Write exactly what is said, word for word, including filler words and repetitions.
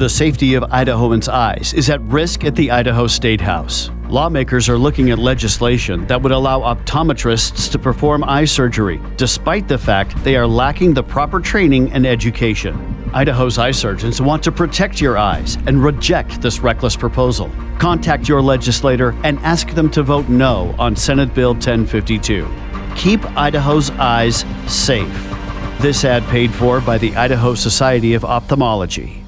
The safety of Idahoans' eyes is at risk at the Idaho State House. Lawmakers are looking at legislation that would allow optometrists to perform eye surgery, despite the fact they are lacking the proper training and education. Idaho's eye surgeons want to protect your eyes and reject this reckless proposal. Contact your legislator and ask them to vote no on Senate Bill ten fifty-two. Keep Idaho's eyes safe. This ad paid for by the Idaho Society of Ophthalmology.